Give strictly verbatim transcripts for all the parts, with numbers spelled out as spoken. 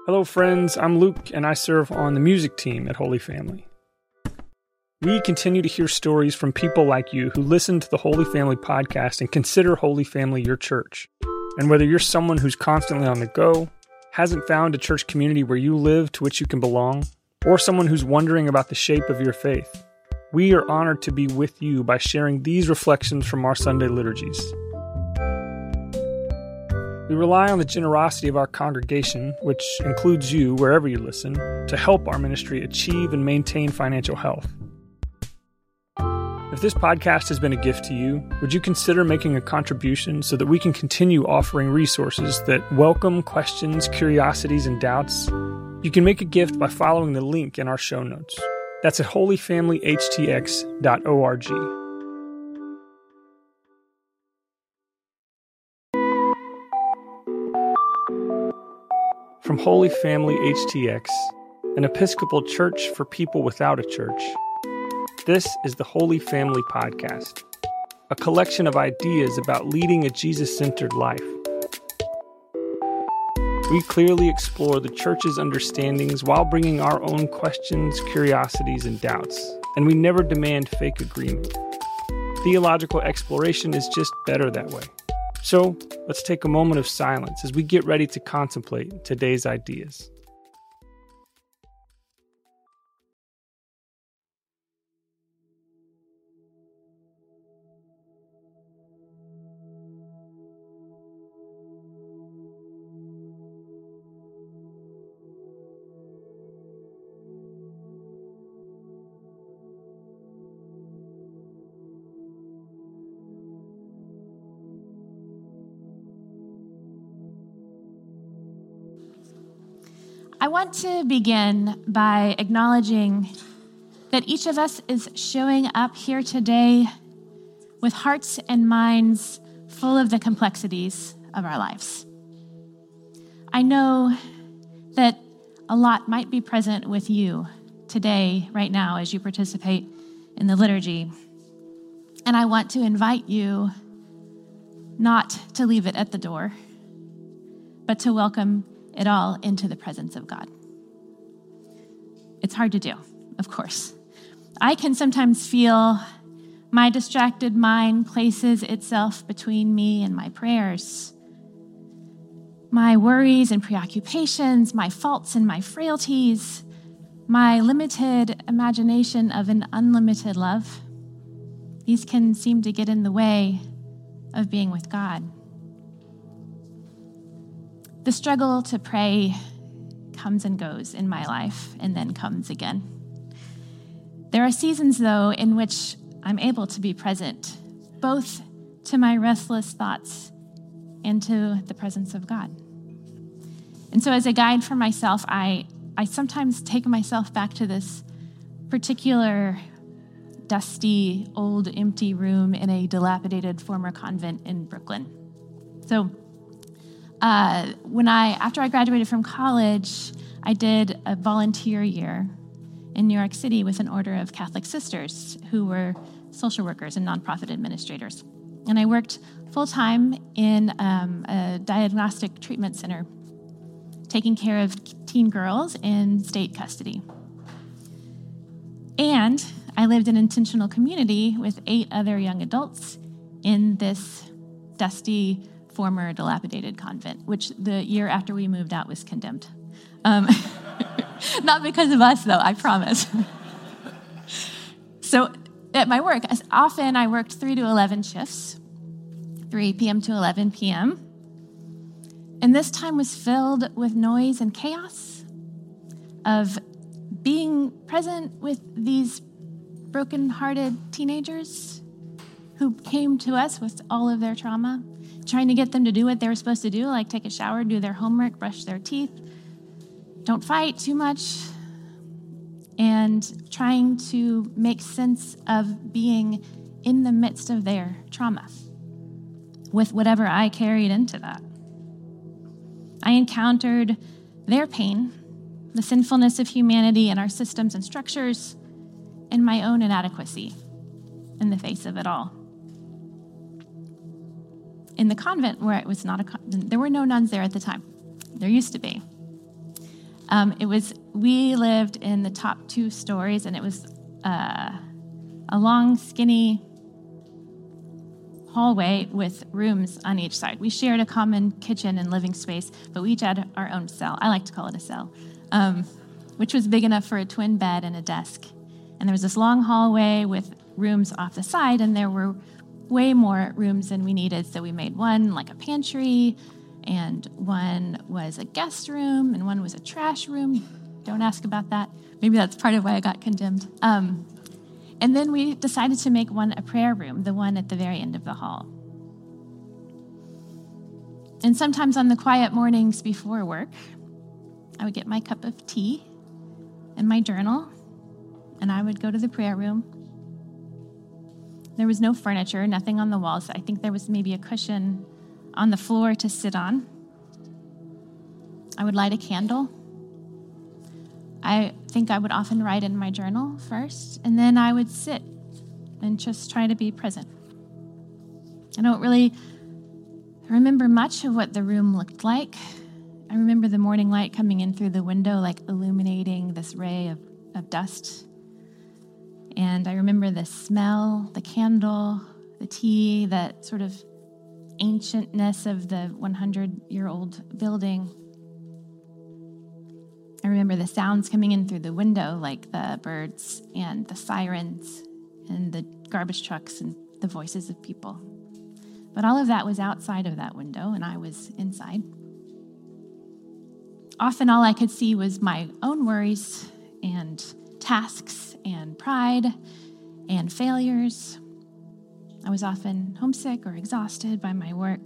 Hello friends, I'm Luke and I serve on the music team at Holy Family. We continue to hear stories from people like you who listen to the Holy Family podcast and consider Holy Family your church. And whether you're someone who's constantly on the go, hasn't found a church community where you live to which you can belong, or someone who's wondering about the shape of your faith, we are honored to be with you by sharing these reflections from our Sunday liturgies. We rely on the generosity of our congregation, which includes you wherever you listen, to help our ministry achieve and maintain financial health. If this podcast has been a gift to you, would you consider making a contribution so that we can continue offering resources that welcome questions, curiosities, and doubts? You can make a gift by following the link in our show notes. That's at holy family h t x dot org. From Holy Family H T X, an Episcopal church for people without a church, this is the Holy Family Podcast, a collection of ideas about leading a Jesus-centered life. We clearly explore the church's understandings while bringing our own questions, curiosities, and doubts, and we never demand fake agreement. Theological exploration is just better that way. So, let's take a moment of silence as we get ready to contemplate today's ideas. I want to begin by acknowledging that each of us is showing up here today with hearts and minds full of the complexities of our lives. I know that a lot might be present with you today, right now, as you participate in the liturgy. And I want to invite you not to leave it at the door, but to welcome it all into the presence of God. It's hard to do, of course. I can sometimes feel my distracted mind places itself between me and my prayers. My worries and preoccupations, my faults and my frailties, my limited imagination of an unlimited love, these can seem to get in the way of being with God. The struggle to pray comes and goes in my life and then comes again. There are seasons, though, in which I'm able to be present, both to my restless thoughts and to the presence of God. And so as a guide for myself, I, I sometimes take myself back to this particular dusty, old, empty room in a dilapidated former convent in Brooklyn. So Uh, when I, after I graduated from college, I did a volunteer year in New York City with an order of Catholic sisters who were social workers and nonprofit administrators. And I worked full-time in um, a diagnostic treatment center, taking care of teen girls in state custody. And I lived in intentional community with eight other young adults in this dusty, former dilapidated convent, which the year after we moved out was condemned. Um, not because of us, though, I promise. So at my work, as often I worked three to eleven shifts, three p.m. to eleven p.m., and this time was filled with noise and chaos, of being present with these broken-hearted teenagers who came to us with all of their trauma, trying to get them to do what they were supposed to do, like take a shower, do their homework, brush their teeth, don't fight too much, and trying to make sense of being in the midst of their trauma with whatever I carried into that. I encountered their pain, the sinfulness of humanity and our systems and structures, and my own inadequacy in the face of it all. In the convent where it was not a, con- there were no nuns there at the time. There used to be. Um, it was, we lived in the top two stories, and it was uh, a long, skinny hallway with rooms on each side. We shared a common kitchen and living space, but we each had our own cell. I like to call it a cell, um, which was big enough for a twin bed and a desk. And there was this long hallway with rooms off the side, and there were way more rooms than we needed, so we made one like a pantry, and one was a guest room, and one was a trash room. Don't ask about that. Maybe that's part of why I got condemned. Um, and then we decided to make one a prayer room, the one at the very end of the hall. And sometimes on the quiet mornings before work, I would get my cup of tea and my journal, and I would go to the prayer room. There was no furniture, nothing on the walls. I think there was maybe a cushion on the floor to sit on. I would light a candle. I think I would often write in my journal first, and then I would sit and just try to be present. I don't really remember much of what the room looked like. I remember the morning light coming in through the window, like illuminating this ray of, of dust. And I remember the smell, the candle, the tea, that sort of ancientness of the hundred-year-old building. I remember the sounds coming in through the window, like the birds and the sirens and the garbage trucks and the voices of people. But all of that was outside of that window, and I was inside. Often all I could see was my own worries and tasks and pride and failures. I was often homesick or exhausted by my work.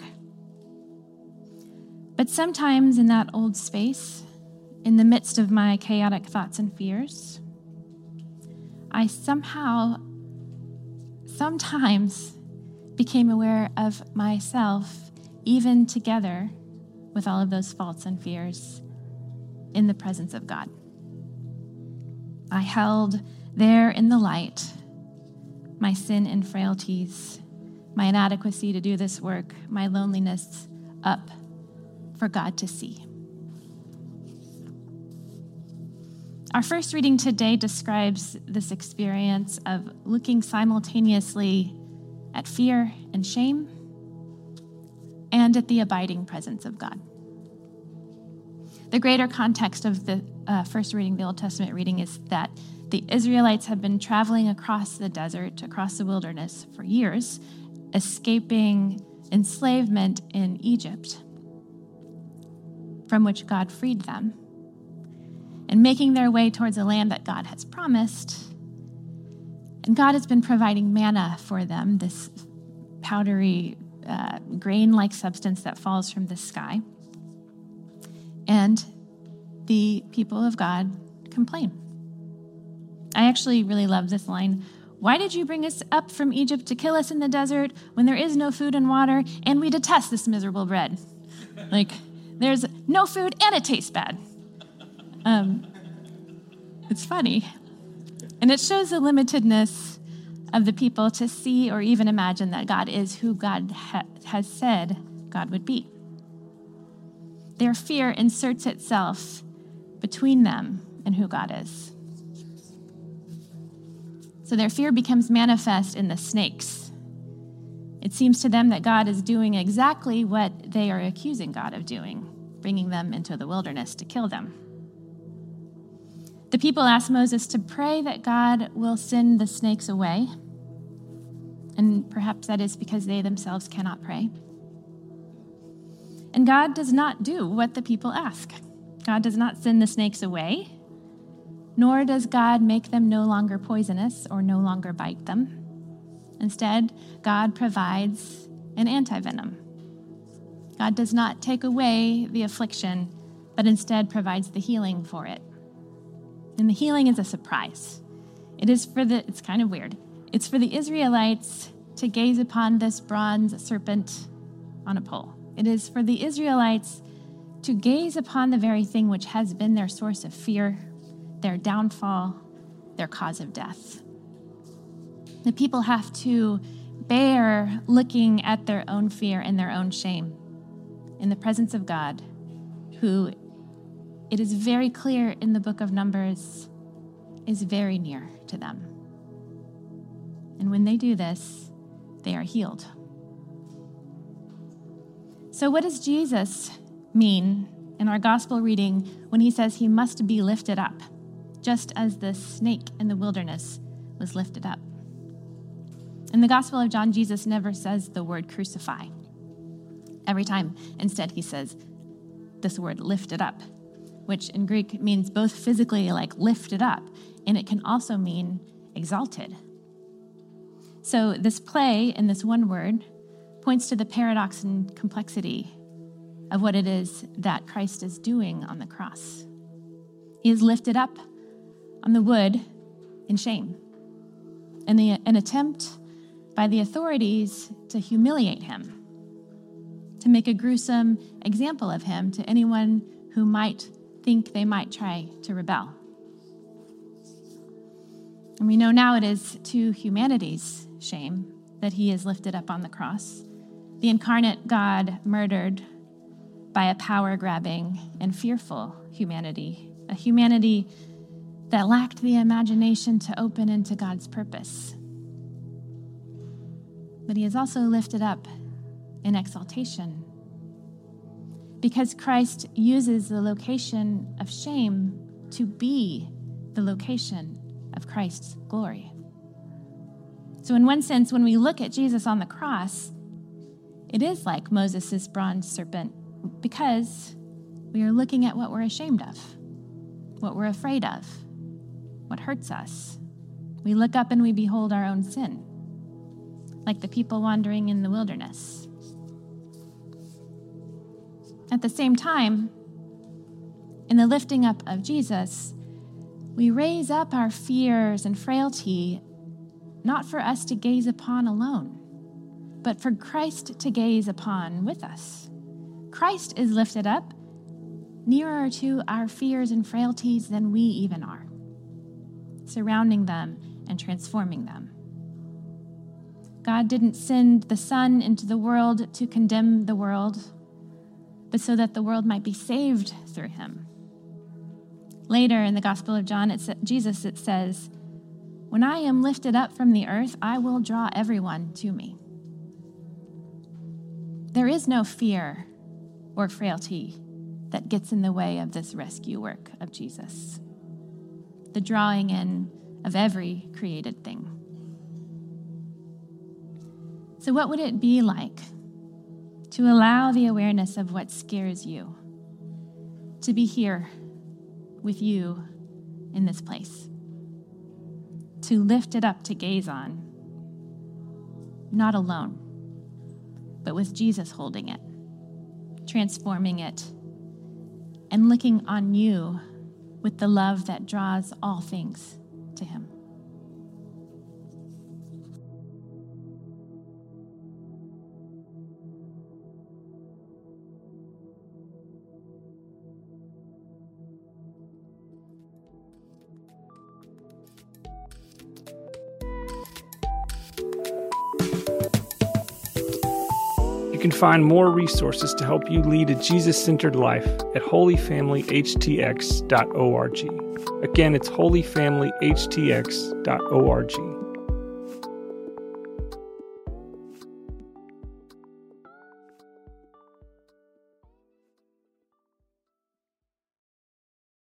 But sometimes in that old space, in the midst of my chaotic thoughts and fears, I somehow, sometimes became aware of myself, even together with all of those faults and fears, in the presence of God. I held there in the light my sin and frailties, my inadequacy to do this work, my loneliness up for God to see. Our first reading today describes this experience of looking simultaneously at fear and shame and at the abiding presence of God. The greater context of the uh, first reading, the Old Testament reading, is that the Israelites have been traveling across the desert, across the wilderness for years, escaping enslavement in Egypt, from which God freed them, and making their way towards a land that God has promised. And God has been providing manna for them, this powdery, uh, grain-like substance that falls from the sky. And the people of God complain. I actually really love this line. Why did you bring us up from Egypt to kill us in the desert when there is no food and water, and we detest this miserable bread? Like, there's no food and it tastes bad. Um, it's funny. And it shows the limitedness of the people to see or even imagine that God is who God ha- has said God would be. Their fear inserts itself between them and who God is. So their fear becomes manifest in the snakes. It seems to them that God is doing exactly what they are accusing God of doing, bringing them into the wilderness to kill them. The people ask Moses to pray that God will send the snakes away, and perhaps that is because they themselves cannot pray. And God does not do what the people ask. God does not send the snakes away, nor does God make them no longer poisonous or no longer bite them. Instead, God provides an antivenom. God does not take away the affliction, but instead provides the healing for it. And the healing is a surprise. It is for the, it's kind of weird. It's for the Israelites to gaze upon this bronze serpent on a pole. It is for the Israelites to gaze upon the very thing which has been their source of fear, their downfall, their cause of death. The people have to bear looking at their own fear and their own shame in the presence of God, who it is very clear in the book of Numbers, is very near to them. And when they do this, they are healed. So what does Jesus mean in our gospel reading when he says he must be lifted up, just as the snake in the wilderness was lifted up? In the Gospel of John, Jesus never says the word crucify. Every time, instead, he says this word lifted up, which in Greek means both physically like lifted up, and it can also mean exalted. So this play in this one word points to the paradox and complexity of what it is that Christ is doing on the cross. He is lifted up on the wood in shame, in the, an attempt by the authorities to humiliate him, to make a gruesome example of him to anyone who might think they might try to rebel. And we know now it is to humanity's shame that he is lifted up on the cross, the incarnate God murdered by a power-grabbing and fearful humanity, a humanity that lacked the imagination to open into God's purpose. But he is also lifted up in exaltation, because Christ uses the location of shame to be the location of Christ's glory. So in one sense, when we look at Jesus on the cross, it is like Moses' bronze serpent, because we are looking at what we're ashamed of, what we're afraid of, what hurts us. We look up and we behold our own sin, like the people wandering in the wilderness. At the same time, in the lifting up of Jesus, we raise up our fears and frailty, not for us to gaze upon alone, but for Christ to gaze upon with us. Christ is lifted up nearer to our fears and frailties than we even are, surrounding them and transforming them. God didn't send the Son into the world to condemn the world, but so that the world might be saved through him. Later in the Gospel of John, it's Jesus, it says, "When I am lifted up from the earth, I will draw everyone to me." There is no fear or frailty that gets in the way of this rescue work of Jesus, the drawing in of every created thing. So what would it be like to allow the awareness of what scares you to be here with you in this place, to lift it up to gaze on, not alone, but with Jesus holding it, transforming it, and looking on you with the love that draws all things to him? You can find more resources to help you lead a Jesus-centered life at holy family h t x dot org. Again, it's holy family h t x dot org.